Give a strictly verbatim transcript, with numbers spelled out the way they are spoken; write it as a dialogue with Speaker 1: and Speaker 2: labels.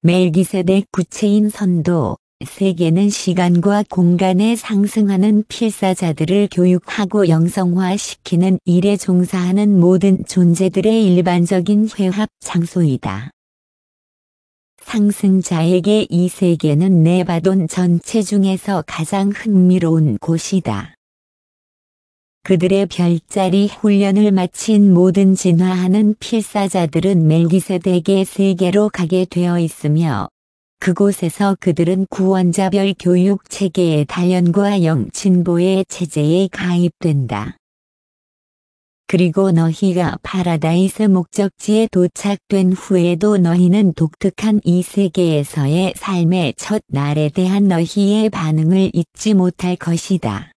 Speaker 1: 멜기세덱 구체인 선도, 세계는 시간과 공간에 상승하는 필사자들을 교육하고 영성화시키는 일에 종사하는 모든 존재들의 일반적인 회합 장소이다. 상승자에게 이 세계는 네바돈 전체 중에서 가장 흥미로운 곳이다. 그들의 별자리 훈련을 마친 모든 진화하는 필사자들은 멜기세덱의 세계로 가게 되어 있으며 그곳에서 그들은 구원자별 교육 체계의 단련과 영진보의 체제에 가입된다. 그리고 너희가 파라다이스 목적지에 도착된 후에도 너희는 독특한 이 세계에서의 삶의 첫 날에 대한 너희의 반응을 잊지 못할 것이다.